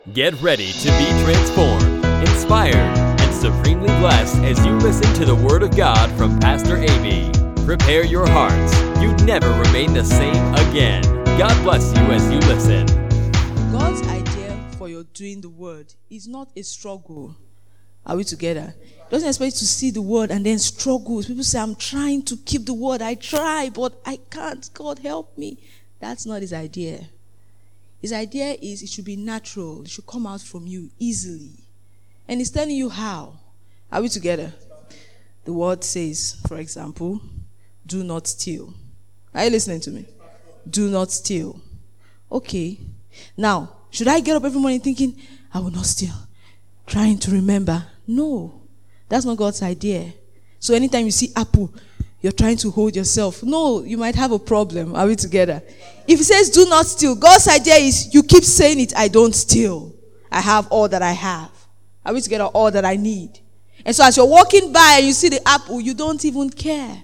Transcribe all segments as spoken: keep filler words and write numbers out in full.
Get ready to be transformed, inspired, and supremely blessed as you listen to the Word of God from Pastor A B. Prepare your hearts. You'd never remain the same again. God bless you as you listen. God's idea for your doing the Word is not a struggle. Are we together? Doesn't expect you to see the Word and then struggle. People say, I'm trying to keep the Word. I try, but I can't. God help me. That's not his idea. His idea is it should be natural. It should come out from you easily. And he's telling you how. Are we together? The word says, for example, do not steal. Are you listening to me? Do not steal. Okay. Now, should I get up every morning thinking, I will not steal? Trying to remember. No. That's not God's idea. So anytime you see apple, you're trying to hold yourself. No, you might have a problem. Are we together? If he says do not steal, God's idea is you keep saying it, I don't steal. I have all that I have. Are we together? All that I need. And so as you're walking by and you see the apple, you don't even care.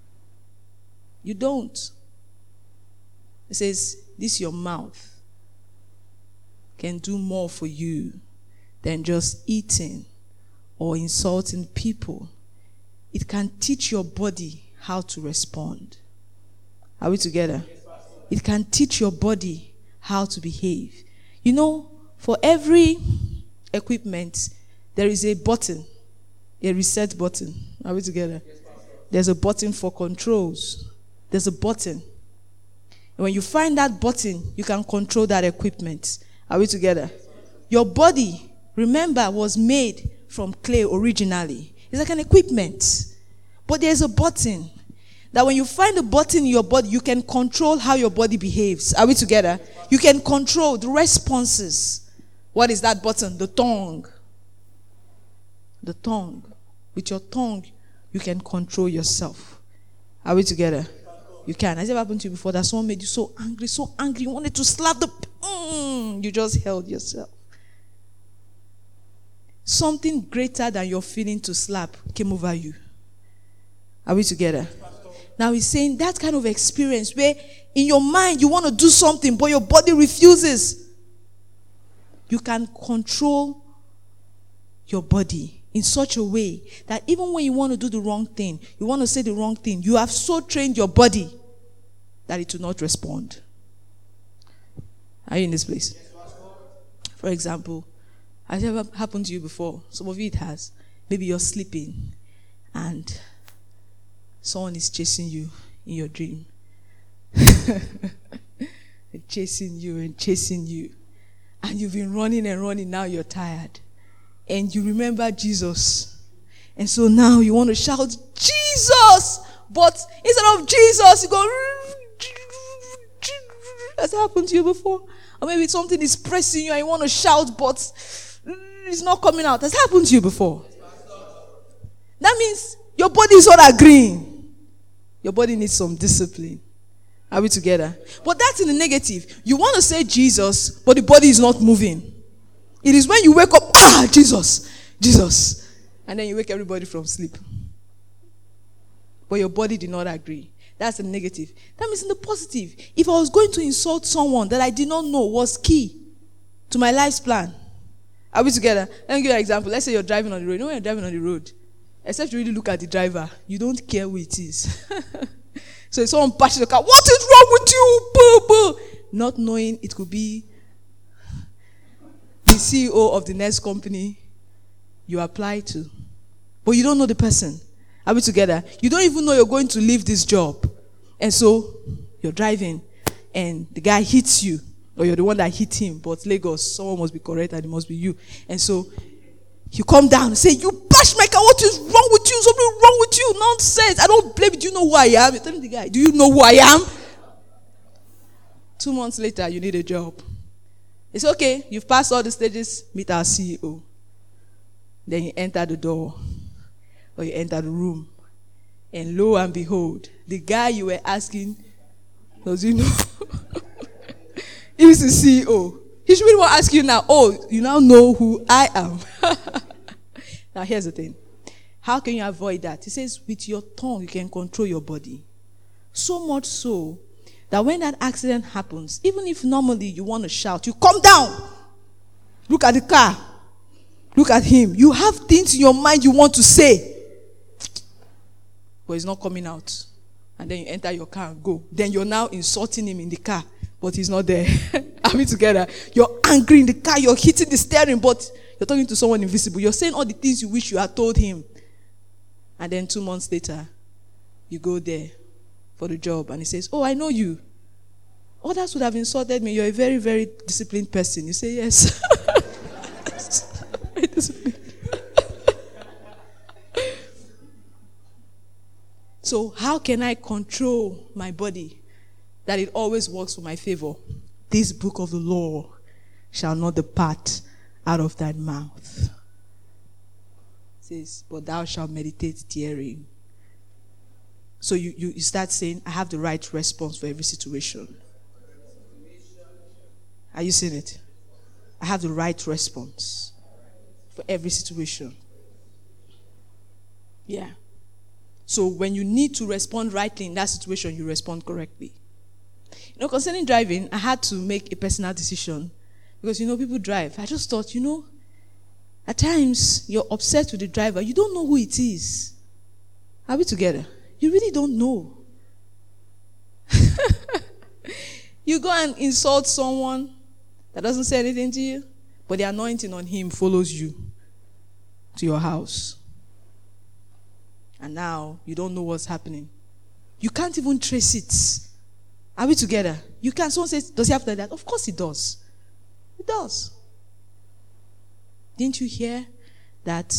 You don't. It says, this your mouth can do more for you than just eating or insulting people. It can teach your body how to respond. Are we together? It can teach your body how to behave. You know, for every equipment, there is a button, a reset button. Are we together? There's a button for controls. There's a button. And when you find that button, you can control that equipment. Are we together? Your body, remember, was made from clay originally. It's like an equipment. But there's a button that when you find a button in your body, you can control how your body behaves. Are we together? You can control the responses. What is that button? The tongue. The tongue. With your tongue, you can control yourself. Are we together? You can. Has it ever happened to you before that someone made you so angry, so angry, you wanted to slap the... Mm, you just held yourself. Something greater than your feeling to slap came over you. Are we together? Now he's saying that kind of experience where in your mind you want to do something but your body refuses. You can control your body in such a way that even when you want to do the wrong thing, you want to say the wrong thing, you have so trained your body that it will not respond. Are you in this place? For example, has it ever happened to you before? Some of you it has. Maybe you're sleeping and someone is chasing you in your dream. Chasing you and chasing you. And you've been running and running, now you're tired. And you remember Jesus. And so now you want to shout, Jesus! But instead of Jesus, you go... Has it happened to you before? Or maybe something is pressing you and you want to shout, but it's not coming out. Has it happened to you before? That means your body is not agreeing. Your body needs some discipline. Are we together? But that's in the negative. You want to say Jesus, but the body is not moving. It is when you wake up, ah, Jesus, Jesus. And then you wake everybody from sleep. But your body did not agree. That's the negative. That means in the positive. If I was going to insult someone that I did not know was key to my life's plan. Are we together? Let me give you an example. Let's say you're driving on the road. You know when you're driving on the road? Except you really look at the driver. You don't care who it is. So if someone passes the car, what is wrong with you? Boo, boo. Not knowing it could be the C E O of the next company you apply to. But you don't know the person. Are we together? You don't even know you're going to leave this job. And so you're driving and the guy hits you. Or you're the one that hit him. But Lagos, someone must be correct and it must be you. And so you come down and say, you bashed my car. What is wrong with you? Something wrong with you. Nonsense. I don't blame you. Do you know who I am? You're telling the guy, do you know who I am? Two months later, you need a job. It's okay. You've passed all the stages. Meet our C E O. Then you enter the door. Or you enter the room. And lo and behold, the guy you were asking, does he know? He's the C E O. He should be the one asking you now, oh, you now know who I am. Now here's the thing. How can you avoid that? He says, with your tongue, you can control your body. So much so that when that accident happens, even if normally you want to shout, you come down. look at the car. Look at him. You have things in your mind you want to say. But it's not coming out. And then you enter your car and go. Then you're now insulting him in the car. But he's not there. Are we together? You're angry in the car. You're hitting the steering. But you're talking to someone invisible. You're saying all the things you wish you had told him. And then two months later, you go there for the job. And he says, oh, I know you. Others would have insulted me. You're a very, very disciplined person. You say, yes. Very disciplined. So how can I control my body that it always works for my favor? This book of the law shall not depart out of thy mouth. It says, but thou shalt meditate therein. So you, you, you start saying, I have the right response for every situation. Are you seeing it? I have the right response for every situation. Yeah. So when you need to respond rightly in that situation, you respond correctly. You know, concerning driving, I had to make a personal decision. Because, you know, people drive. I just thought, you know, at times you're upset with the driver. You don't know who it is. Are we together? You really don't know. You go and insult someone that doesn't say anything to you, but the anointing on him follows you to your house. And now you don't know what's happening. You can't even trace it. Are we together? You can't. Someone says, does he have that? Of course he does. He does. Didn't you hear that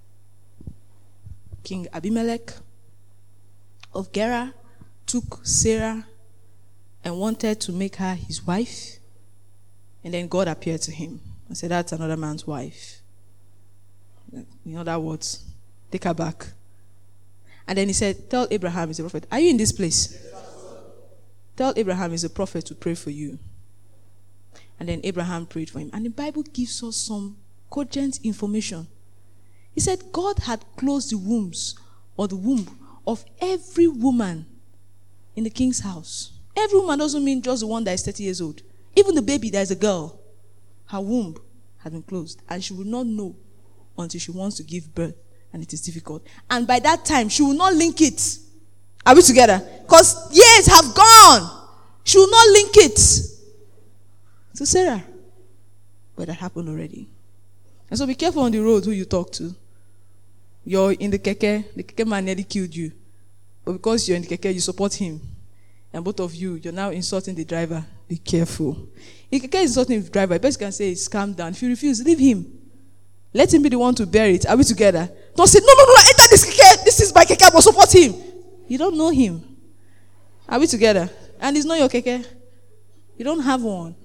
King Abimelech of Gerar took Sarah and wanted to make her his wife? And then God appeared to him and said, that's another man's wife. In other words, take her back. And then he said, tell Abraham he's a prophet. Are you in this place? Yes, tell Abraham he's a prophet to pray for you. And then Abraham prayed for him. And the Bible gives us some cogent information. He said God had closed the wombs or the womb of every woman in the king's house. Every woman doesn't mean just the one that is thirty years old. Even the baby that is a girl, her womb had been closed. And she will not know until she wants to give birth. And it is difficult. And by that time, she will not link it. Are we together? Because years have gone. She will not link it to Sarah. But that happened already. And so be careful on the road who you talk to. You're in the keke. The keke man nearly killed you. But because you're in the keke, you support him. And both of you, you're now insulting the driver. Be careful. If keke is insulting the driver, the best you can say is calm down. If you refuse, leave him. Let him be the one to bear it. Are we together? Don't say, no, no, no, enter this keke. This is my keke. I will support him. You don't know him. Are we together? And it's not your keke. You don't have one.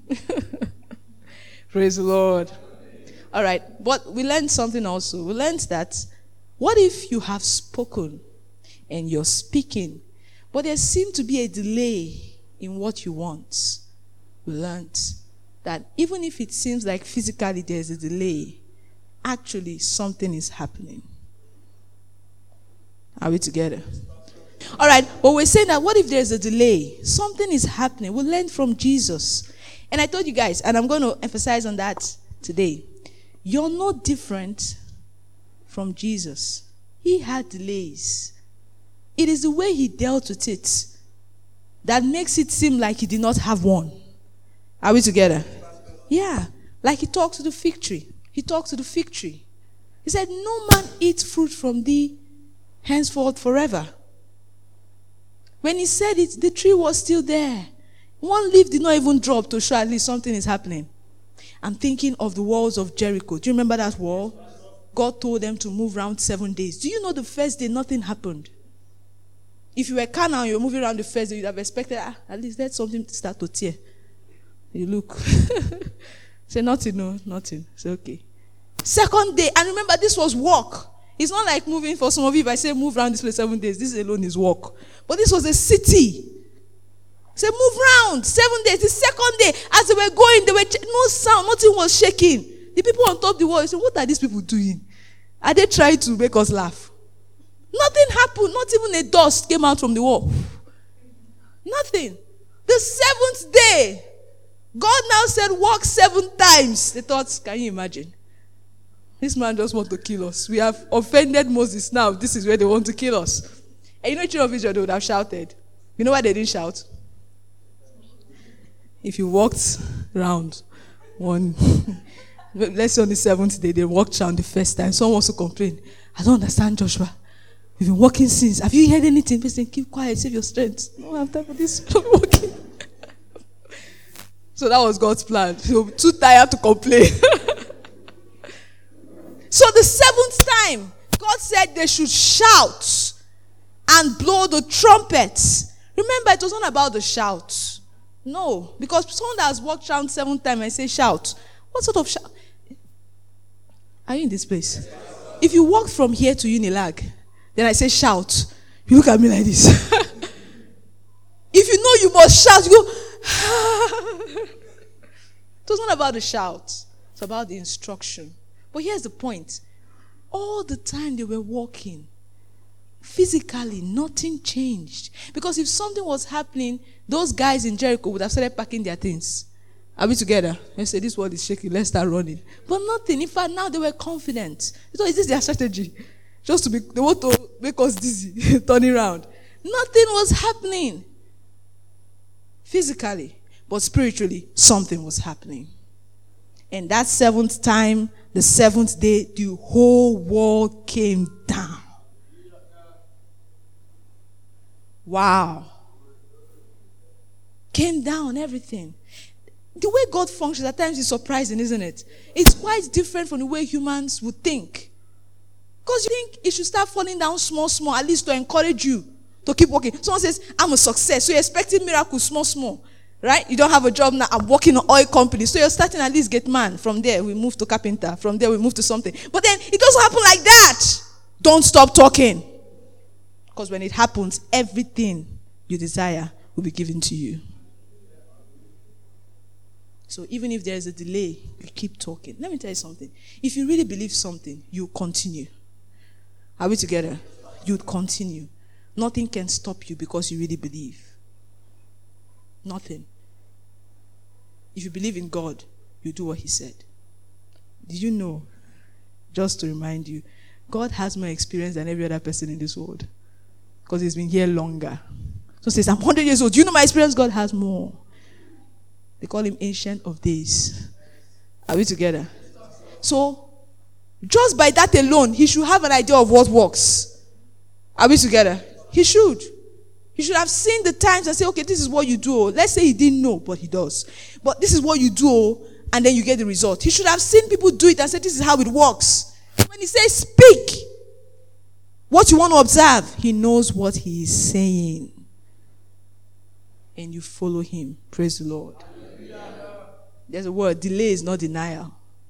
Praise the Lord. All right. But we learned something also. We learned that what if you have spoken and you're speaking, but there seemed to be a delay in what you want? We learned that even if it seems like physically there's a delay, actually something is happening. Are we together? All right, but we're saying that what if there's a delay? Something is happening. We learned from Jesus. And I told you guys, and I'm going to emphasize on that today. You're no different from Jesus. He had delays. It is the way he dealt with it that makes it seem like he did not have one. Are we together? Yeah. Like he talked to the fig tree. He talked to the fig tree. He said, no man eats fruit from thee henceforth forever. When he said it, the tree was still there. One leaf did not even drop to show at least something is happening. I'm thinking of the walls of Jericho. Do you remember that wall? God told them to move around seven days. Do you know the first day nothing happened? If you were Canaan and you were moving around the first day, you'd have expected, ah, at least let something start to tear. You look. Say, nothing, no, nothing. Say, okay. Second day, and remember, this was walk. It's not like moving for some of you. If I say move around this place seven days, this alone is walk. But this was a city. Say, move around seven days. The second day, as they were going, they were ch- no sound, nothing was shaking. The people on top of the wall said, what are these people doing? Are they trying to make us laugh? Nothing happened. Not even a dust came out from the wall. Nothing. The seventh day, God now said, walk seven times. They thought, can you imagine? This man just wants to kill us. We have offended Moses now. This is where they want to kill us. And you know, children of Israel, they would have shouted. You know why they didn't shout? If you walked round one, let's say on the seventh day, they walked round the first time. Someone wants to complain. I don't understand, Joshua. You've been walking since. Have you heard anything? Please keep quiet, save your strength. No, I have time for this. Stop walking. So that was God's plan. You're too tired to complain. So the seventh time, God said they should shout and blow the trumpets. Remember, it was not about the shout. No, because someone that has walked around seven times and say shout. What sort of shout? Are you in this place? If you walk from here to Unilag, then I say shout. You look at me like this. If you know you must shout, you go. It was not about the shout. It's about the instruction. But here's the point. All the time they were walking, physically, nothing changed. Because if something was happening, those guys in Jericho would have started packing their things. Are we together? They say, this world is shaking, let's start running. But nothing. In fact, now they were confident. So is this their strategy? Just to be, they want to make us dizzy, turning around. Nothing was happening. Physically. But spiritually, something was happening. And that seventh time, the seventh day, the whole world came down. Wow. Came down, everything. The way God functions at times is surprising, isn't it? It's quite different from the way humans would think. Because you think it should start falling down small, small, at least to encourage you to keep working. Someone says, I'm a success. So you're expecting miracles, small, small. Right? You don't have a job now. I'm working in an oil company. So you're starting at least get man. From there, we move to carpenter. From there, we move to something. But then, it doesn't happen like that. Don't stop talking. Because when it happens, everything you desire will be given to you. So even if there is a delay, you keep talking. Let me tell you something. If you really believe something, you continue. Are we together? You'd continue. Nothing can stop you because you really believe. Nothing. If you believe in God, you do what He said. Did you know? Just to remind you, God has more experience than every other person in this world. Because He's been here longer. So says, I'm one hundred years old. Do you know my experience? God has more. They call Him Ancient of Days. Are we together? So, just by that alone, He should have an idea of what works. Are we together? He should. He should have seen the times and say, okay, this is what you do. Let's say He didn't know, but He does. But this is what you do, and then you get the result. He should have seen people do it and said, this is how it works. When He says, speak what you want to observe, He knows what He is saying. And you follow Him. Praise the Lord. There's a word, delay is not denial.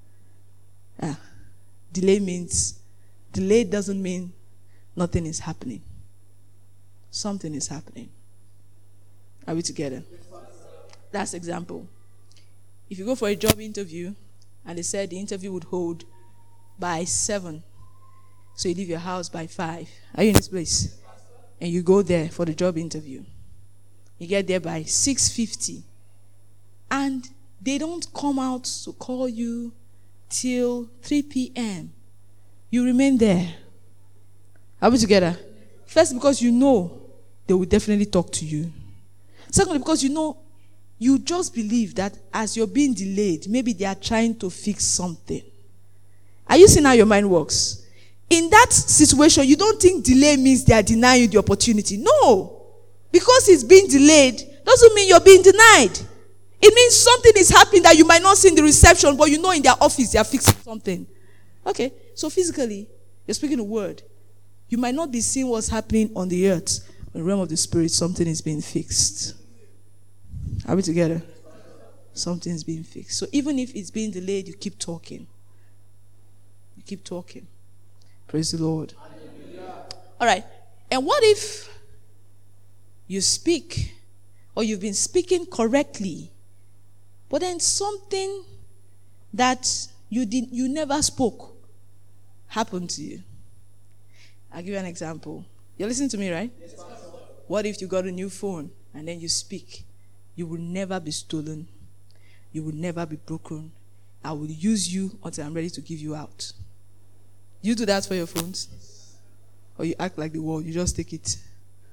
Ah, delay means, delay doesn't mean nothing is happening. Something is happening. Are we together? That's example. If you go for a job interview and they said the interview would hold by seven, so you leave your house by five. Are you in this place? And you go there for the job interview. You get there by six fifty. And they don't come out to call you till three p.m. You remain there. Are we together? First, because you know they will definitely talk to you. Secondly, because you know, you just believe that as you're being delayed, maybe they are trying to fix something. Are you seeing how your mind works? In that situation, you don't think delay means they are denying you the opportunity. No. Because it's being delayed doesn't mean you're being denied. It means something is happening that you might not see in the reception, but you know in their office they are fixing something. Okay, so physically, you're speaking a word. You might not be seeing what's happening on the earth. In the realm of the spirit, something is being fixed. Are we together? Something is being fixed. So even if it's being delayed, you keep talking. You keep talking. Praise the Lord. All right. And what if you speak, or you've been speaking correctly, but then something that you did you never spoke happened to you? I'll give you an example. You're listening to me, right? Yes, what if you got a new phone and then you speak? You will never be stolen. You will never be broken. I will use you until I'm ready to give you out. You do that for your phones? Or you act like the world, you just take it.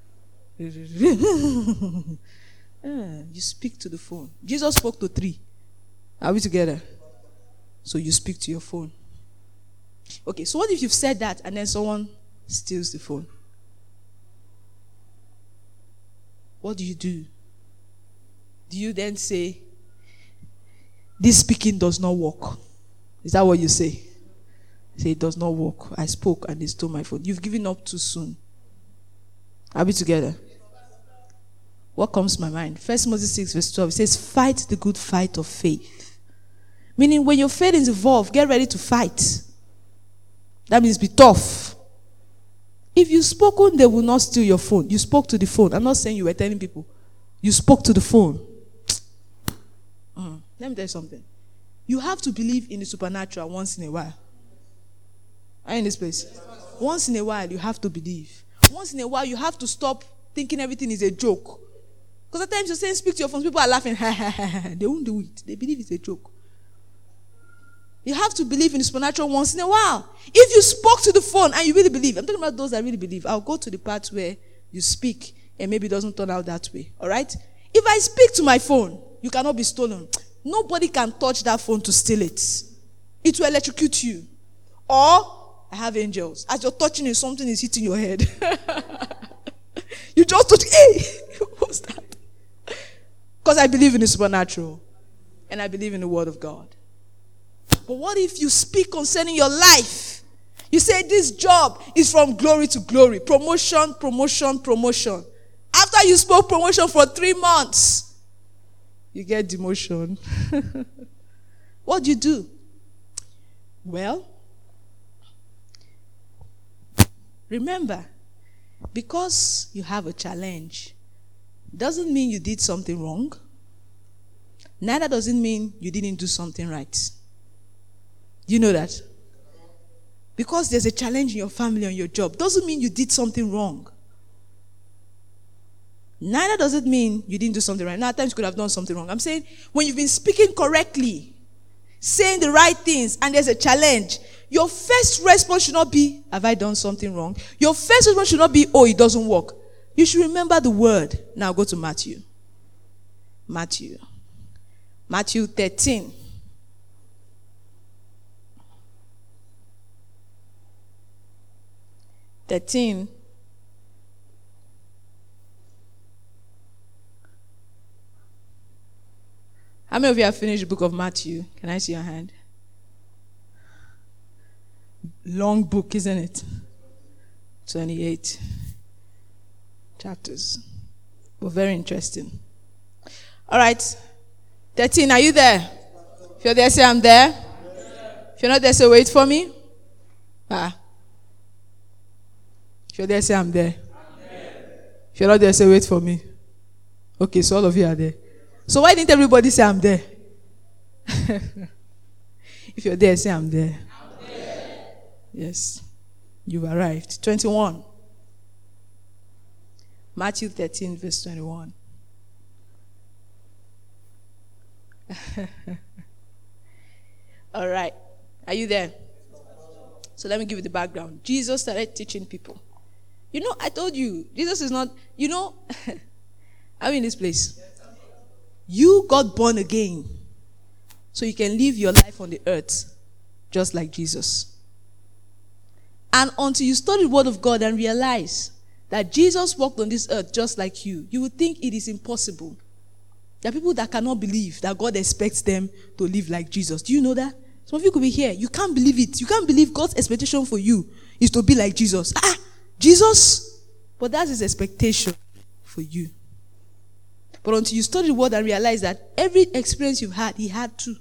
Yeah, you speak to the phone. Jesus spoke to three. Are we together? So you speak to your phone. Okay, so what if you've said that and then someone steals the phone? What do you do? Do you then say, this speaking does not work? Is that what you say? You say, it does not work. I spoke and they stole my phone. You've given up too soon. Are we together? What comes to my mind? First Timothy six verse twelve, it says, fight the good fight of faith. Meaning when your faith is involved, get ready to fight. That means be tough. If you spoke, they will not steal your phone. You spoke to the phone. I'm not saying you were telling people. You spoke to the phone. Mm. Let me tell you something. You have to believe in the supernatural once in a while. Are you in this place? Once in a while, you have to believe. Once in a while, you have to stop thinking everything is a joke. Because at times you're saying, speak to your phone, people are laughing. They won't do it. They believe it's a joke. You have to believe in the supernatural once in a while. If you spoke to the phone and you really believe, I'm talking about those that really believe. I'll go to the part where you speak and maybe it doesn't turn out that way. All right? If I speak to my phone, you cannot be stolen. Nobody can touch that phone to steal it. It will electrocute you. Or, I have angels. As you're touching it, something is hitting your head. You just touch, hey, what's that? Because I believe in the supernatural. And I believe in the word of God. But what if you speak concerning your life? You say this job is from glory to glory. Promotion, promotion, promotion. After you spoke promotion for three months, you get demotion. What do you do? Well, remember, because you have a challenge, doesn't mean you did something wrong. Neither does it mean you didn't do something right. You know that? Because there's a challenge in your family and your job, doesn't mean you did something wrong. Neither does it mean you didn't do something right. Now, at times you could have done something wrong. I'm saying when you've been speaking correctly, saying the right things, and there's a challenge, your first response should not be, have I done something wrong? Your first response should not be, oh, it doesn't work. You should remember the word. Now go to Matthew. Matthew. Matthew thirteen. thirteen. How many of you have finished the book of Matthew? Can I see your hand? Long book, isn't it? twenty-eight chapters. But very interesting. All right. thirteen, are you there? If you're there, say I'm there. If you're not there, say wait for me. Ah. If you're there, say I'm there. If you're not there, say wait for me. Okay, so all of you are there. So why didn't everybody say I'm there? If you're there, say I'm there. I'm there. Yes. You've arrived. twenty-one. Matthew thirteen, verse twenty-one. All right. Are you there? So let me give you the background. Jesus started teaching people. You know, I told you, Jesus is not, you know, I'm in this place. You got born again so you can live your life on the earth just like Jesus. And until you study the word of God and realize that Jesus walked on this earth just like you, you would think it is impossible. There are people that cannot believe that God expects them to live like Jesus. Do you know that? Some of you could be here. You can't believe it. You can't believe God's expectation for you is to be like Jesus. Ah, Jesus? But that's his expectation for you. But until you study the word and realize that every experience you've had, he had too,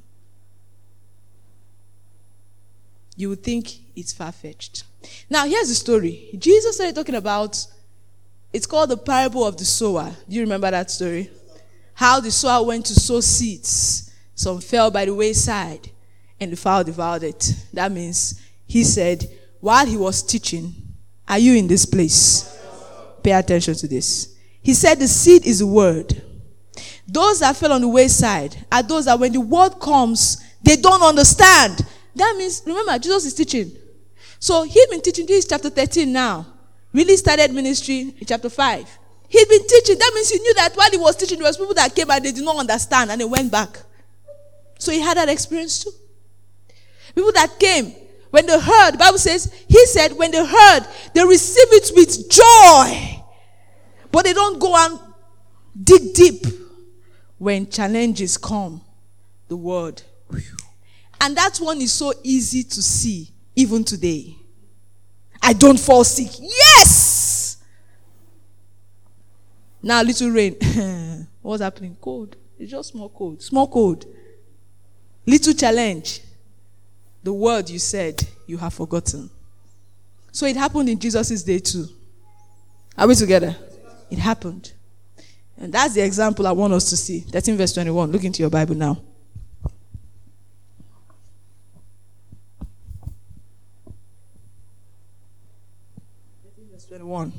you would think it's far-fetched. Now, here's the story. Jesus started talking about, it's called the parable of the sower. Do you remember that story? How the sower went to sow seeds. Some fell by the wayside, and the fowl devoured it. That means, he said, while he was teaching, are you in this place? Pay attention to this. He said the seed is the word. Those that fell on the wayside are those that when the word comes, they don't understand. That means, remember, Jesus is teaching. So he's been teaching. This is chapter thirteen now. Really started ministry in chapter five. He'd been teaching. That means he knew that while he was teaching, there was people that came and they did not understand and they went back. So he had that experience too. People that came, when they heard, the Bible says, he said, when they heard, they receive it with joy. But they don't go and dig deep. When challenges come, the word. And that one is so easy to see, even today. I don't fall sick. Yes! Now, little rain. What's happening? Cold. It's just small cold. Small cold. Little challenge. The word you said, you have forgotten. So it happened in Jesus' day too. Are we together? It happened. And that's the example I want us to see. thirteen verse twenty-one. Look into your Bible now. thirteen verse twenty-one.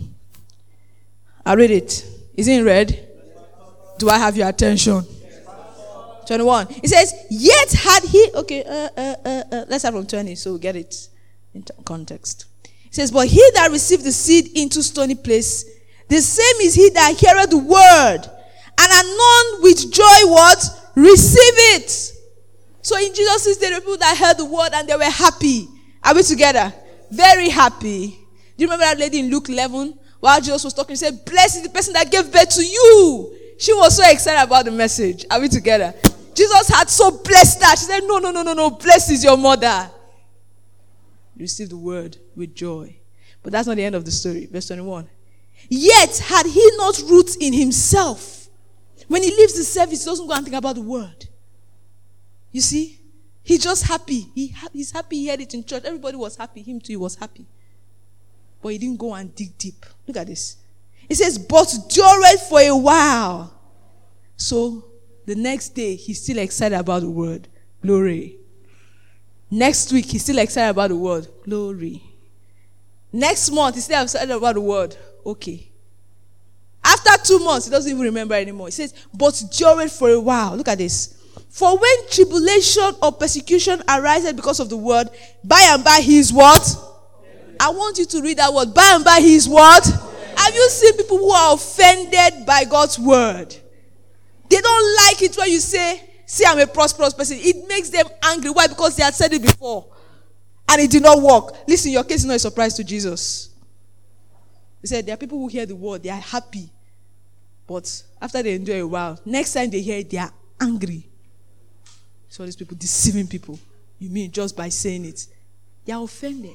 I read it. Is it in red? Do I have your attention? twenty-one. It says, yet had he... Okay, uh, uh, uh, uh, let's have from twenty so we get it in context. It says, but he that received the seed into stony place, the same is he that heareth the word, and anon with joy what? Receive it. So in Jesus' day, there were people that heard the word and they were happy. Are we together? Very happy. Do you remember that lady in Luke eleven? While Jesus was talking, he said, blessed is the person that gave birth to you. She was so excited about the message. Are we together? Jesus had so blessed her. She said, no, no, no, no, no. Blessed is your mother. You receive the word with joy. But that's not the end of the story. Verse twenty-one. Yet had he not root in himself. When he leaves the service, he doesn't go and think about the word. You see? He's just happy. He, he's happy he heard it in church. Everybody was happy. Him too, he was happy. But he didn't go and dig deep. Look at this. It says, but dureth for a while. So, the next day, he's still excited about the word. Glory. Next week, he's still excited about the word. Glory. Next month, he's still excited about the word. Okay. After two months, he doesn't even remember anymore. He says, but dureth for a while. Look at this. For when tribulation or persecution arises because of the word, by and by he is what? I want you to read that word. By and by he is what? Have you seen people who are offended by God's word? They don't like it when you say, see, I'm a prosperous person. It makes them angry. Why? Because they had said it before. And it did not work. Listen, your case is not a surprise to Jesus. He said, there are people who hear the word. They are happy. But after they endure a while, next time they hear it, they are angry. So these people deceiving people. You mean just by saying it. They are offended.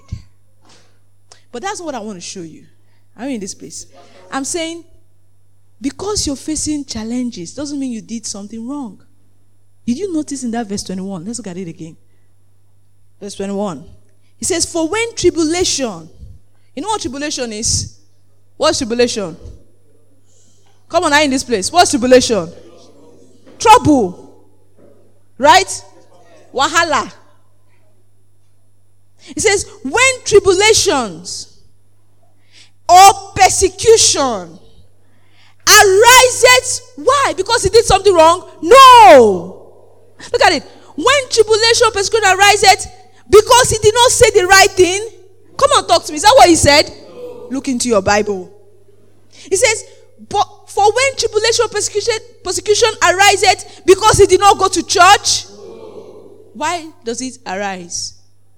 But that's what I want to show you. I'm in this place. I'm saying, because you're facing challenges, doesn't mean you did something wrong. Did you notice in that verse twenty-one? Let's look at it again. Verse twenty-one. He says, for when tribulation, you know what tribulation is? What's tribulation? Come on, I'm in this place. What's tribulation? Trouble. Right? Wahala. It says, when tribulations or persecution arises, why? Because he did something wrong? No. Look at it. When tribulation or persecution arises, because he did not say the right thing. Come on, talk to me. Is that what he said? No. Look into your Bible. He says, but for when tribulation or persecution, persecution arises, because he did not go to church. No. Why does it arise?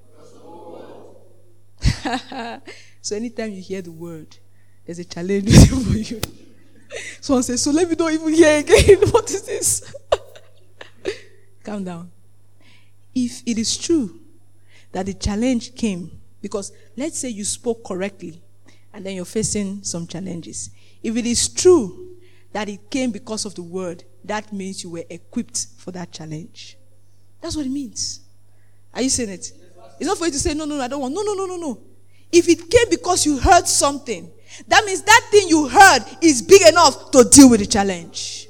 So anytime you hear the word, there's a challenge for you. Someone says, so let me not even hear again. What is this? Calm down. If it is true that the challenge came, because let's say you spoke correctly and then you're facing some challenges. If it is true that it came because of the word, that means you were equipped for that challenge. That's what it means. Are you saying it? It's not for you to say, no, no, no, I don't want. No, no, no, no, no. If it came because you heard something, that means that thing you heard is big enough to deal with the challenge.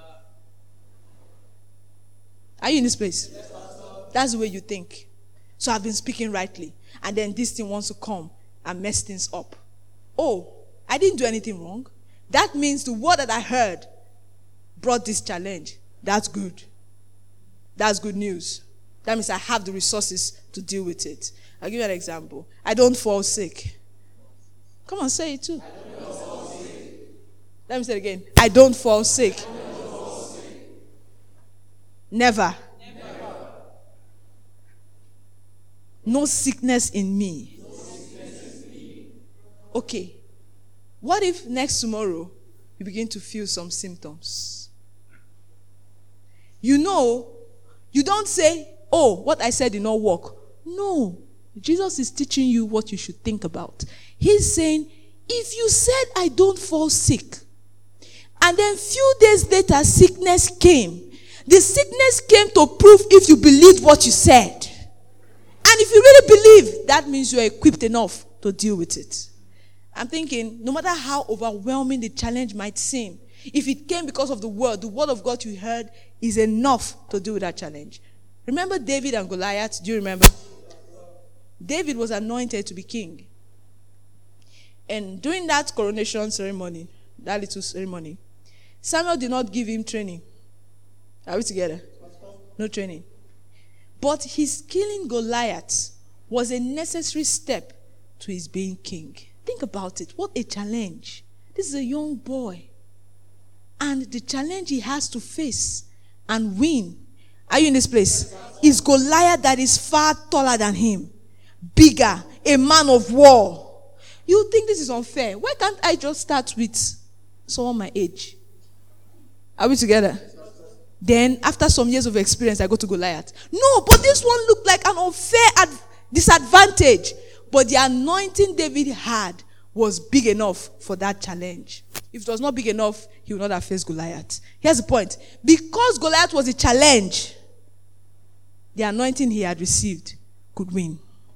Are you in this place? That's the way you think. So I've been speaking rightly. And then this thing wants to come and mess things up. Oh, I didn't do anything wrong. That means the word that I heard brought this challenge. That's good. That's good news. That means I have the resources to deal with it. I'll give you an example. I don't fall sick. Come on, say it too. Let me say it again. I don't fall sick. Don't fall sick. Never. Never. No sickness in me. No sickness in me. Okay. What if next tomorrow you begin to feel some symptoms? You know, you don't say, oh, what I said did not work. No. Jesus is teaching you what you should think about. He's saying, if you said I don't fall sick, and then few days later sickness came, the sickness came to prove if you believed what you said. And if you really believe, that means you're equipped enough to deal with it. I'm thinking, no matter how overwhelming the challenge might seem, if it came because of the word, the word of God you heard is enough to deal with that challenge. Remember David and Goliath? Do you remember? David was anointed to be king. And during that coronation ceremony, that little ceremony, Samuel did not give him training. Are we together? No training. But his killing Goliath was a necessary step to his being king. Think about it. What a challenge. This is a young boy. And the challenge he has to face and win, are you in this place? Is Goliath that is far taller than him. Bigger. A man of war. You think this is unfair. Why can't I just start with someone my age? Are we together? Then, after some years of experience, I go to Goliath. No, but this one looked like an unfair ad- disadvantage. But the anointing David had was big enough for that challenge. If it was not big enough, he would not have faced Goliath. Here's the point. Because Goliath was a challenge, the anointing he had received could win.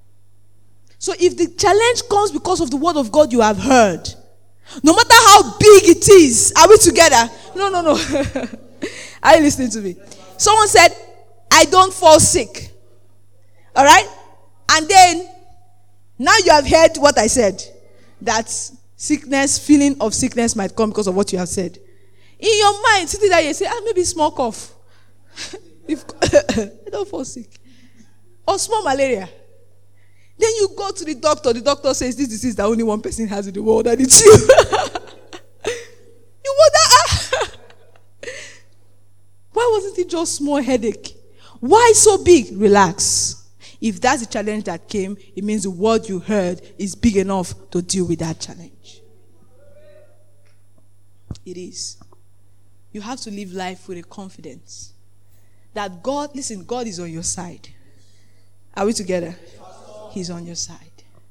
So if the challenge comes because of the word of God you have heard, no matter how big it is, are we together? No, no, no. Are you listening to me? Someone said, I don't fall sick. All right? And then, now you have heard what I said. That sickness, feeling of sickness might come because of what you have said. In your mind, sitting there, you say, ah, maybe small cough. If, I don't fall sick. Or small malaria. Then you go to the doctor. The doctor says, this disease that only one person has in the world, and it's you. You wonder, ah. Why wasn't it just small headache? Why so big? Relax. If that's the challenge that came, it means the word you heard is big enough to deal with that challenge. It is. You have to live life with a confidence that God, listen, God is on your side. Are we together? He's on your side.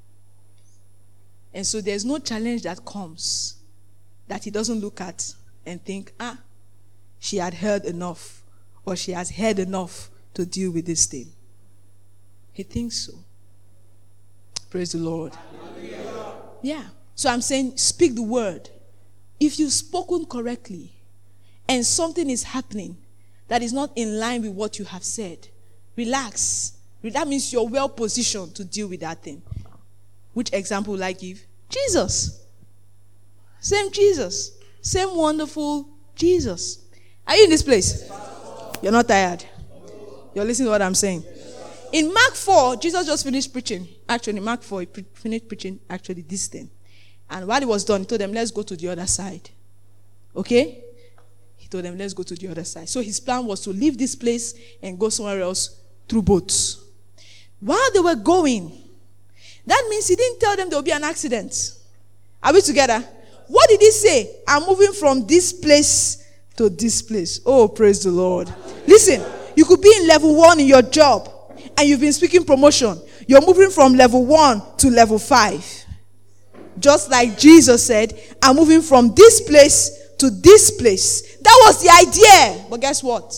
And so there's no challenge that comes that he doesn't look at and think, ah, she had heard enough, or she has heard enough to deal with this thing. He thinks so. Praise the Lord. Hallelujah. Yeah. So I'm saying, speak the word. If you've spoken correctly and something is happening that is not in line with what you have said, relax. That means you're well positioned to deal with that thing. Which example will I give? Jesus. Same Jesus. Same wonderful Jesus. Are you in this place? You're not tired. You're listening to what I'm saying. In Mark four, Jesus just finished preaching. Actually, Mark four, he pre- finished preaching actually this thing. And while he was done, he told them, let's go to the other side. Okay? He told them, let's go to the other side. So his plan was to leave this place and go somewhere else through boats. While they were going, that means he didn't tell them there will be an accident. Are we together? What did he say? I'm moving from this place to this place. Oh, praise the Lord. Listen, you could be in level one in your job and you've been speaking promotion. You're moving from level one to level five. Just like Jesus said, I'm moving from this place to this place. That was the idea. But guess what?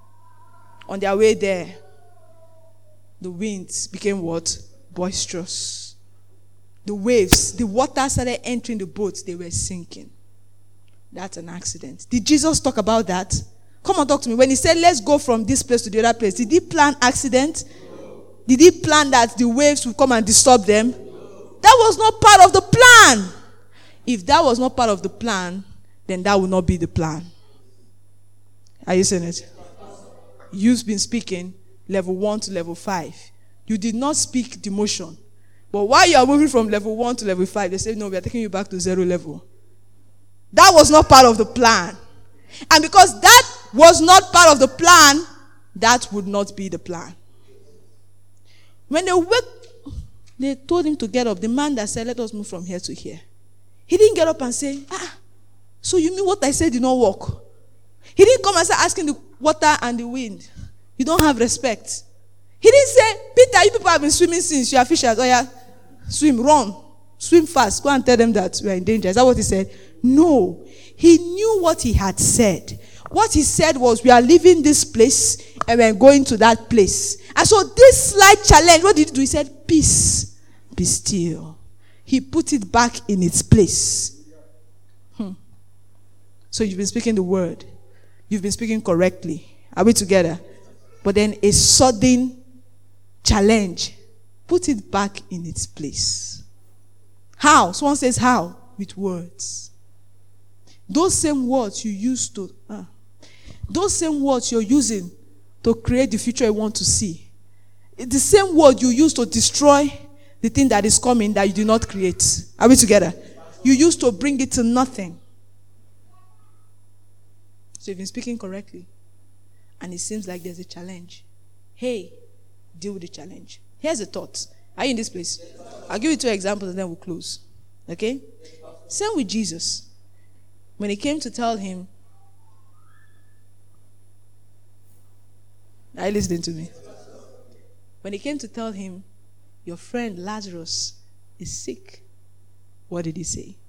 On their way there, the winds became what? Boisterous. The waves, the water started entering the boats. They were sinking. That's an accident. Did Jesus talk about that? Come on, talk to me. When he said, let's go from this place to the other place, did he plan accident? Did he plan that the waves would come and disturb them? That was not part of the plan. If that was not part of the plan, then that would not be the plan. Are you seeing it? You've been speaking level one to level five. You did not speak demotion. But while you are moving from level one to level five, they say, no, we are taking you back to zero level. That was not part of the plan. And because that was not part of the plan, that would not be the plan. When they wake, they told him to get up. The man that said, let us move from here to here. He didn't get up and say, ah, so you mean what I said did not work? He didn't come and start asking the water and the wind. You don't have respect. He didn't say, Peter, you people have been swimming since you are fishers. Oh yeah, swim, run, swim fast. Go and tell them that we are in danger. Is that what he said? No. He knew what he had said. What he said was, we are leaving this place and we are going to that place. And so this slight challenge, what did he do? He said, peace, be still. He put it back in its place. Hmm. So you've been speaking the word. You've been speaking correctly. Are we together? But then a sudden challenge. Put it back in its place. How? Someone says how? With words. Those same words you used to, uh, those same words you're using to create the future you want to see. It's the same word you use to destroy the thing that is coming that you did not create. Are we together? You used to bring it to nothing. So you've been speaking correctly. And it seems like there's a challenge. Hey, deal with the challenge. Here's a thought. Are you in this place? I'll give you two examples and then we'll close. Okay? Same with Jesus. When he came to tell him, are you listening to me? When he came to tell him, your friend Lazarus is sick, what did he say?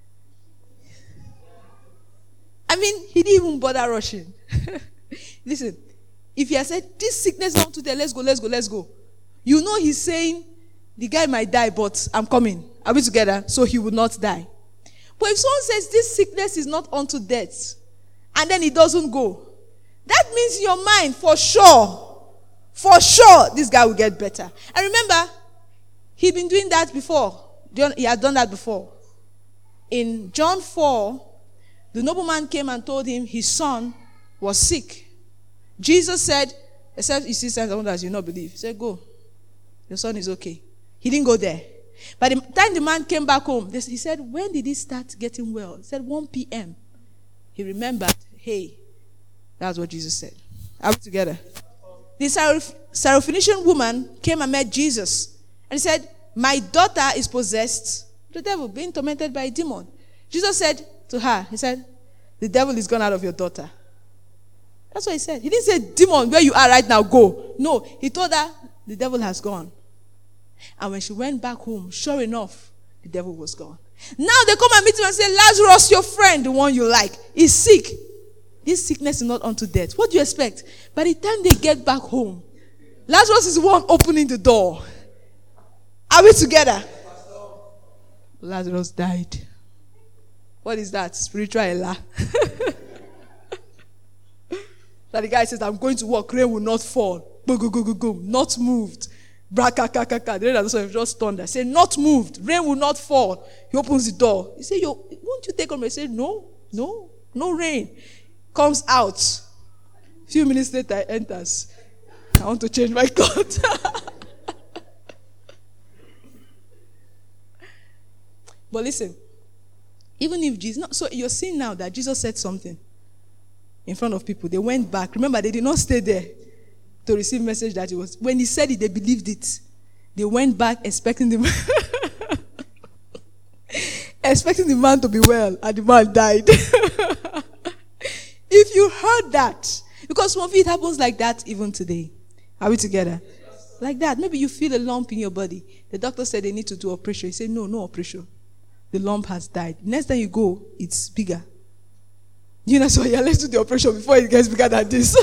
I mean, he didn't even bother rushing. Listen, if he had said, this sickness is not today, let's go, let's go, let's go. You know he's saying, the guy might die, but I'm coming. Are we together? So he would not die. But if someone says, this sickness is not unto death, and then it doesn't go, that means in your mind, for sure, for sure, this guy will get better. And remember, he'd been doing that before. He had done that before. In John four, the nobleman came and told him his son was sick. Jesus said, except you see signs and wonders, you not believe. He said, go. Your son is okay. He didn't go there. By the time the man came back home, he said, when did he start getting well? He said, one p.m. He remembered, hey, that's what Jesus said. Are we together? The Syrophoenician woman came and met Jesus. And he said, my daughter is possessed with the devil, being tormented by a demon. Jesus said to her, he said, the devil is gone out of your daughter. That's what he said. He didn't say, demon, where you are right now, go. No, he told her, the devil has gone. And when she went back home, sure enough, the devil was gone. Now they come and meet him and say, Lazarus, your friend, the one you like, is sick. This sickness is not unto death. What do you expect? By the time they get back home, Lazarus is the one opening the door. Are we together? Lazarus died. What is that? Spiritual Ella. That the guy says, I'm going to work, rain will not fall. Go, go, go, go, go. Not moved. Bra-ka-ka-ka-ka. The rain has just thunder. Say, not moved. Rain will not fall. He opens the door. He said, Yo, won't you take on me? He said, no, no, no rain. Comes out. A few minutes later, enters. I want to change my clothes. But listen, even if Jesus, no, so you're seeing now that Jesus said something in front of people. They went back. Remember, they did not stay there to receive message that it was. When he said it, they believed it. They went back expecting the man, expecting the man to be well, and the man died. If you heard that, because some of it happens like that even today. Are we together? Like that. Maybe you feel a lump in your body. The doctor said they need to do operation. You say, no, no operation. The lump has died. Next time you go, it's bigger. You know, so yeah, let's do the operation before it gets bigger than this.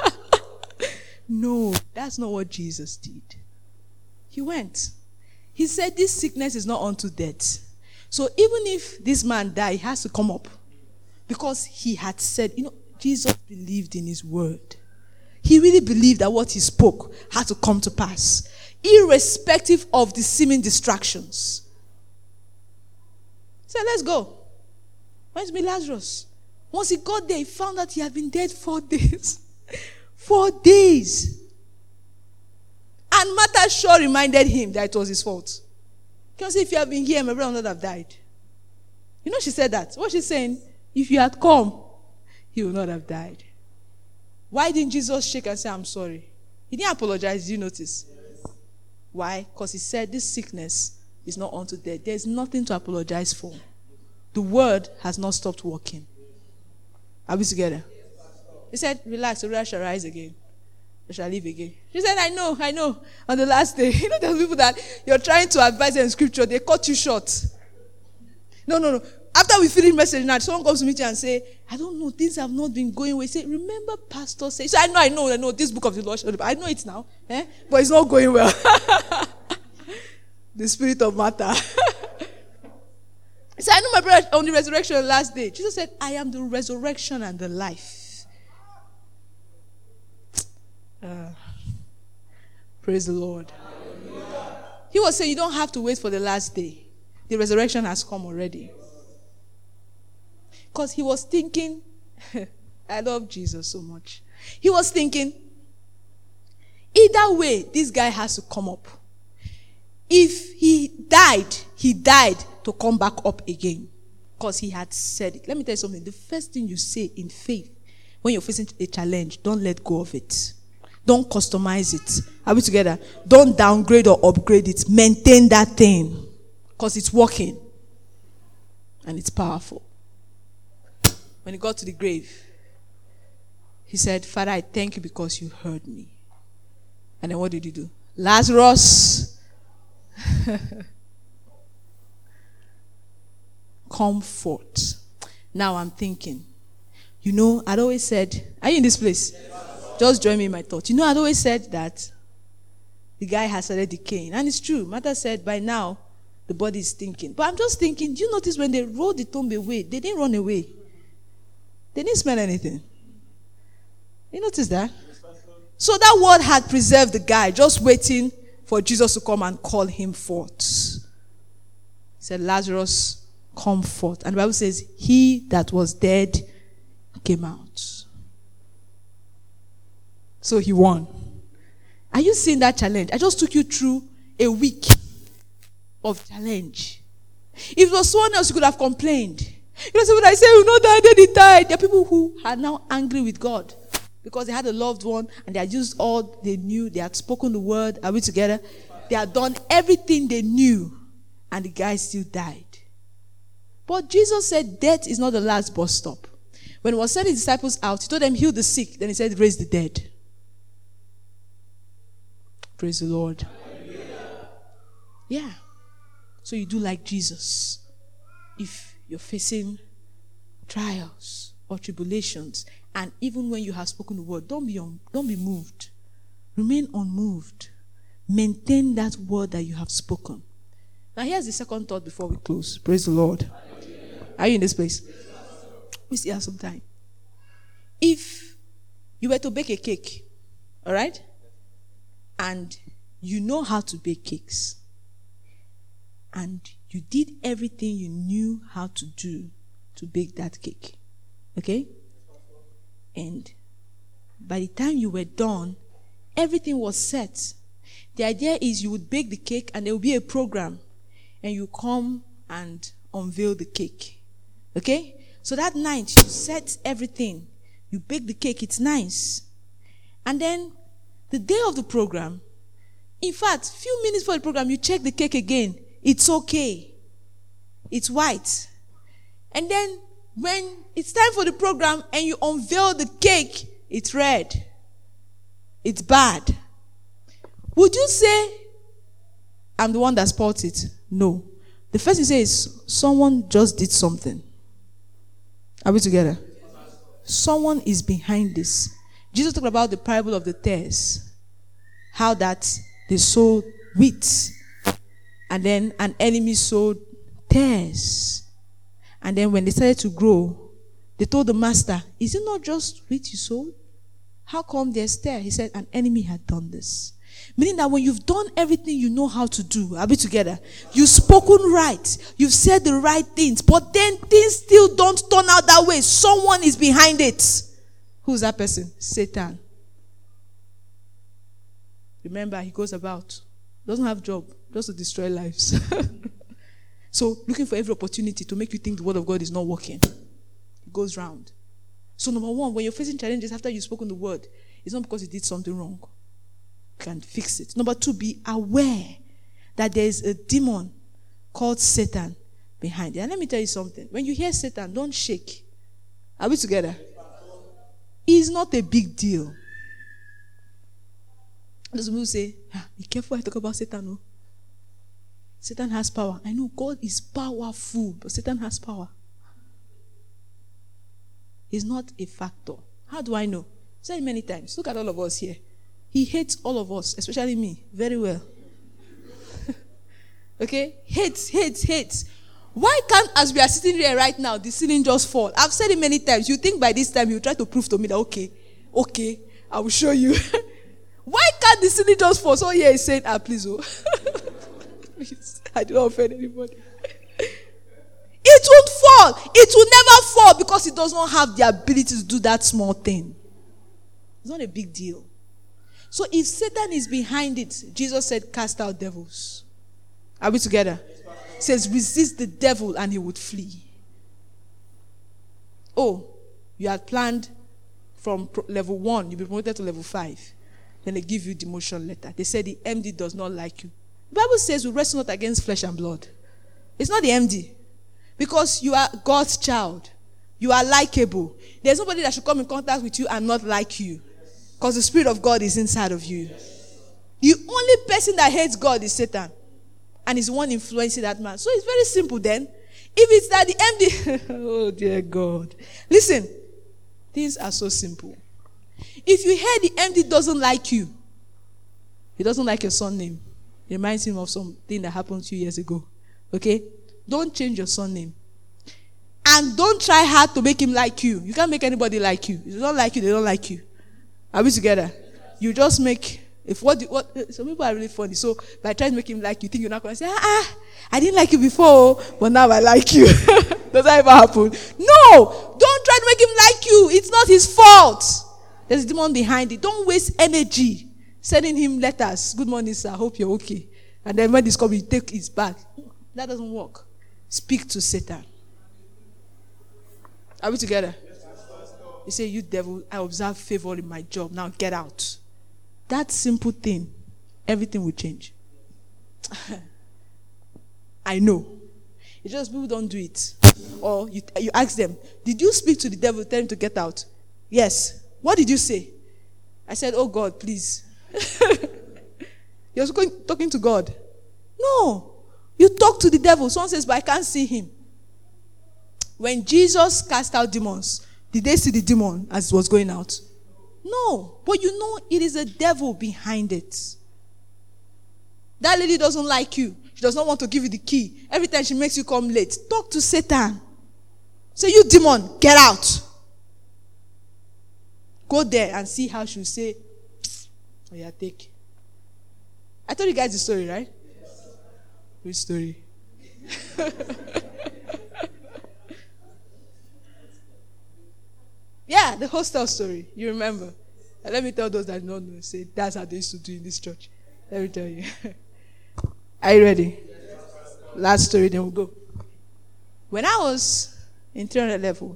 No, that's not what Jesus did. He went. He said this sickness is not unto death. So even if this man died, he has to come up. Because he had said, you know, Jesus believed in his word. He really believed that what he spoke had to come to pass, irrespective of the seeming distractions. He said, let's go. Where's me Lazarus? Once he got there, he found out he had been dead four days. Four days. And Martha sure reminded him that it was his fault. Can you see, if you have been here, my brother would not have died. You know she said that. What she's saying, if you had come, he would not have died. Why didn't Jesus shake and say, I'm sorry? He didn't apologize, did you notice? Yes. Why? Because he said this sickness is not unto death. There's nothing to apologize for. The word has not stopped working. Are we together? He said, relax, the shall rise again. I shall live again. She said, I know, I know. On the last day, you know, there's people that you're trying to advise in scripture, they cut you short. No, no, no. After we finish message now, someone comes to me and say, I don't know, things have not been going well. Say, remember pastor say, so I know, I know, I know, this book of the Lord, I know it now, eh? But it's not going well. The spirit of Martha. He said, I know my brother on the resurrection the last day. Jesus said, I am the resurrection and the life. Uh, praise the Lord. Hallelujah. He was saying, you don't have to wait for the last day. The resurrection has come already. Because he was thinking, I love Jesus so much. He was thinking, either way, this guy has to come up. If he died, he died to come back up again. Because he had said it. Let me tell you something. The first thing you say in faith, when you're facing a challenge, don't let go of it. Don't customize it. Are we together? Don't downgrade or upgrade it. Maintain that thing. Because it's working. And it's powerful. When he got to the grave, he said, Father, I thank you because you heard me. And then what did he do? Lazarus, come forth. Now I'm thinking, you know, I'd always said, are you in this place? Yes. Just join me in my thought. You know, I'd always said that the guy has started decaying. And it's true. Martha said, by now, the body is stinking. But I'm just thinking, do you notice when they rolled the tomb away, they didn't run away. They didn't smell anything. You notice that? So that word had preserved the guy, just waiting for Jesus to come and call him forth. He said, Lazarus, come forth. And the Bible says, he that was dead came out. So he won. Are you seeing that challenge? I just took you through a week of challenge. If it was someone else, you could have complained. You know, so when I say, you know, that they died, there are people who are now angry with God because they had a loved one and they had used all they knew. They had spoken the word. Are we together? They had done everything they knew and the guy still died. But Jesus said death is not the last bus stop. When he was sending his disciples out, he told them, heal the sick. Then he said, raise the dead. Praise the Lord. Yeah. So you do like Jesus. If you're facing trials or tribulations, and even when you have spoken the word, don't be un, don't be moved. Remain unmoved. Maintain that word that you have spoken. Now here's the second thought before we close. Praise the Lord. Are you in this place? We still have some time. If you were to bake a cake, all right, and you know how to bake cakes, and you did everything you knew how to do to bake that cake. Okay? And by the time you were done, everything was set. The idea is you would bake the cake and there will be a program. And you come and unveil the cake. Okay? So that night, you set everything. You bake the cake. It's nice. And then, the day of the program, in fact, few minutes before the program, you check the cake again. It's okay. It's white. And then when it's time for the program and you unveil the cake, it's red. It's bad. Would you say, I'm the one that spoiled it? No. The first thing you say is, someone just did something. Are we together? Someone is behind this. Jesus talked about the parable of the tares. How that they sowed wheat. And then an enemy sowed tares. And then when they started to grow, they told the master, is it not just wheat you sowed? How come there's tares? He said, an enemy had done this. Meaning that when you've done everything you know how to do, are we together? You've spoken right. You've said the right things. But then things still don't turn out that way. Someone is behind it. Who's that person? Satan. Remember, he goes about. Doesn't have job. Just to destroy lives. So, looking for every opportunity to make you think the word of God is not working. It goes round. So, number one, when you're facing challenges after you've spoken the word, it's not because you did something wrong. You can fix it. Number two, be aware that there is a demon called Satan behind it. And let me tell you something. When you hear Satan, don't shake. Are we together? It's not a big deal. Those people say, ah, be careful I talk about Satan. No? Satan has power. I know God is powerful, but Satan has power. He's not a factor. How do I know? I've said it many times. Look at all of us here. He hates all of us, especially me, very well. Okay? Hates, hates, hates. Why can't, as we are sitting here right now, the ceiling just fall? I've said it many times. You think by this time you try to prove to me that, okay, okay, I will show you. Why can't the ceiling just fall? So here he's saying, ah, please, oh. Please, I do not offend anybody. It won't fall. It will never fall because it does not have the ability to do that small thing. It's not a big deal. So if Satan is behind it, Jesus said, cast out devils. Are we together? It says, resist the devil and he would flee. Oh, you had planned from pro- level one, you'll be promoted to level five. Then they give you demotion letter. They say the M D does not like you. The Bible says we wrestle not against flesh and blood. It's not the M D. Because you are God's child. You are likable. There's nobody that should come in contact with you and not like you. Because the Spirit of God is inside of you. The only person that hates God is Satan. And he's the one influencing that man. So it's very simple then. If it's that the M D... oh dear God. Listen. Things are so simple. If you hear the M D doesn't like you, he doesn't like your son name. It reminds him of something that happened two years ago. Okay? Don't change your son name. And don't try hard to make him like you. You can't make anybody like you. If they don't like you, they don't like you. Are we together? You just make... If what, what some people are really funny. So by trying to make him like you, think you're not going to say, ah, ah, I didn't like you before, but now I like you. Does that ever happen? No! Don't try to make him like you. It's not his fault. There's a demon behind it. Don't waste energy sending him letters. Good morning, sir. I hope you're okay. And then when this comes, you take his back. That doesn't work. Speak to Satan. Are we together? You say, you devil, I observe favor in my job. Now get out. That simple thing, everything will change. I know. It's just people don't do it. Or you, you ask them, did you speak to the devil, tell him to get out? Yes. What did you say? I said, oh God, please. You're talking to God. No. You talk to the devil. Someone says, but I can't see him. When Jesus cast out demons, did they see the demon as it was going out? No. But you know it is a devil behind it. That lady doesn't like you. She does not want to give you the key. Every time she makes you come late, talk to Satan. Say, you demon, get out. Go there and see how she'll say, oh yeah, take. I told you guys the story, right? Yes. Which story? Yeah, the hostel story. You remember. And let me tell those that don't know. Say, that's how they used to do in this church. Let me tell you. Are you ready? Last story, then we'll go. When I was in three hundred level,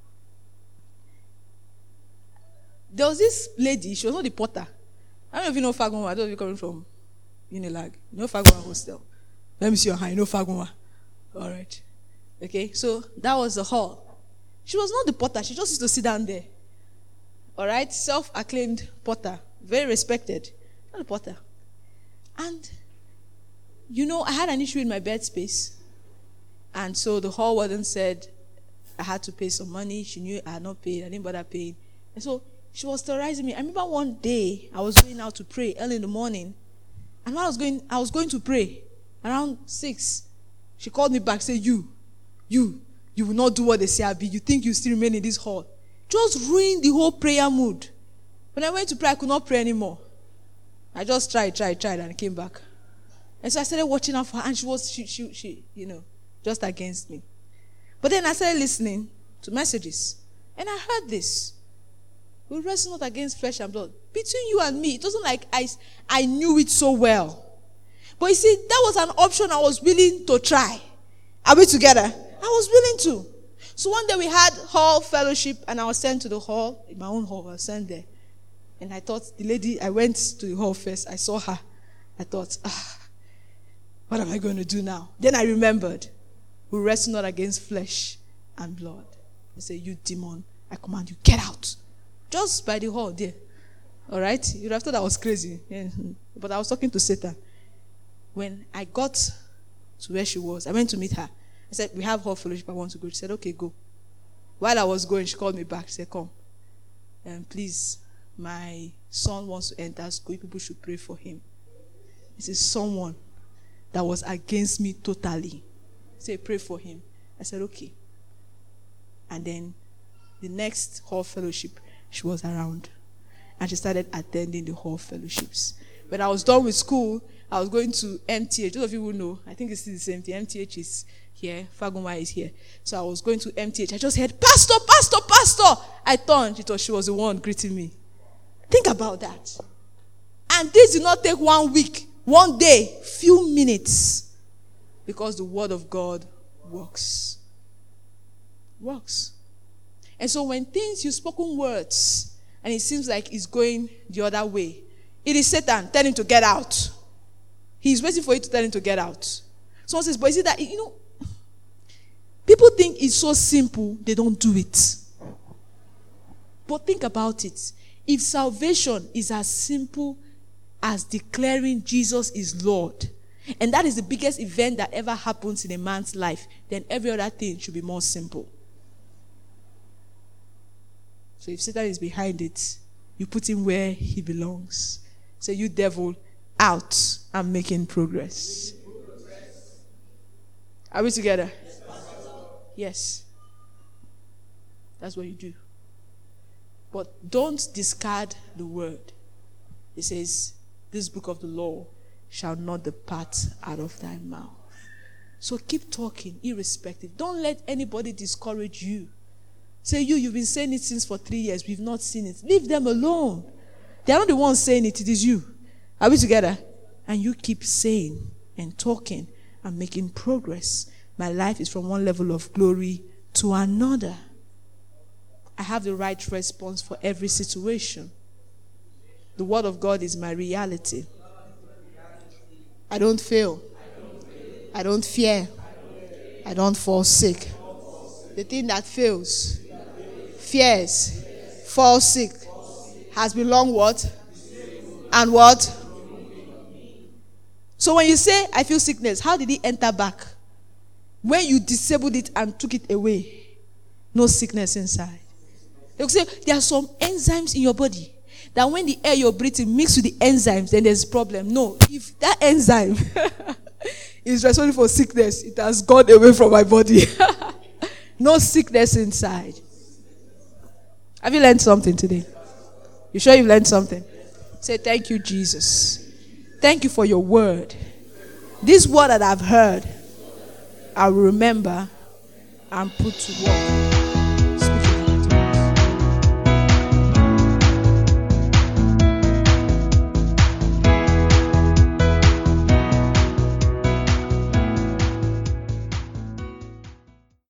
there was this lady, she was not the porter. I don't know if you know Fagunwa. I don't know if you're coming from Unilag. You know Fagunwa hostel. Let me see your hand. You know Fagunwa. All right. Okay, so that was the hall. She was not the porter. She just used to sit down there. All right? Self-acclaimed porter. Very respected. Not a porter. And, you know, I had an issue in my bed space. And so the hall warden said I had to pay some money. She knew I had not paid. I didn't bother paying. And so she was terrorizing me. I remember one day I was going out to pray early in the morning. And when I was going, I was going to pray around six. She called me back, said, you, you, you will not do what they say, Abi. You think you still remain in this hall. Just ruined the whole prayer mood. When I went to pray, I could not pray anymore. I just tried, tried, tried, and came back. And so I started watching her for her, and she was, she, she, she, you know, just against me. But then I started listening to messages, and I heard this. We wrestle not against flesh and blood. Between you and me, it wasn't like I, I knew it so well. But you see, that was an option I was willing to try. Are we together? I was willing to. So one day we had hall fellowship, and I was sent to the hall, in my own hall, I was sent there. And I thought, the lady, I went to the hall first, I saw her. I thought, ah, what am I going to do now? Then I remembered, we wrestle not against flesh and blood. I said, you demon, I command you, get out. Just by the hall there. All right? You'd have thought I was crazy. Yeah. But I was talking to Satan. When I got to where she was, I went to meet her. I said, we have hall fellowship, I want to go. She said, okay, go. While I was going, she called me back. She said, come. And please, my son wants to enter school. People should pray for him. This is someone that was against me totally. Say, pray for him. I said, okay. And then the next hall fellowship, she was around. And she started attending the hall fellowships. When I was done with school, I was going to M T H. Those of you who know, I think it's still the same thing. M T H is here. Faguma is here. So I was going to M T H. I just heard, Pastor, Pastor, Pastor. I turned. It was, she was the one greeting me. Think about that. And this did not take one week, one day, few minutes. Because the word of God works. Works. And so when things, you've spoken words, and it seems like it's going the other way, it is Satan telling him to get out. He's waiting for you to tell him to get out. Someone says, but is it that, you know, people think it's so simple, they don't do it. But think about it. If salvation is as simple as declaring Jesus is Lord, and that is the biggest event that ever happens in a man's life, then every other thing should be more simple. So if Satan is behind it, you put him where he belongs. Say, you devil, out. I'm making progress. Are we together? Yes. That's what you do. But don't discard the word. It says, this book of the law shall not depart out of thy mouth. So keep talking, irrespective. Don't let anybody discourage you. Say, you, you've been saying it since for three years. We've not seen it. Leave them alone. They are not the ones saying it. It is you. Are we together? And you keep saying and talking and making progress. My life is from one level of glory to another. I have the right response for every situation. The word of God is my reality. I don't fail. I don't fear. I don't fall sick. The thing that fails, fears, falls sick, has belonged what? And what? So when you say, I feel sickness, how did it enter back? When you disabled it and took it away, no sickness inside. They will say, there are some enzymes in your body that when the air you're breathing mixes with the enzymes, then there's a problem. No, if that enzyme is responsible for sickness, it has gone away from my body. No sickness inside. Have you learned something today? You sure you've learned something? Say, thank you, Jesus. Thank you for your word. This word that I've heard, I will remember and put to work.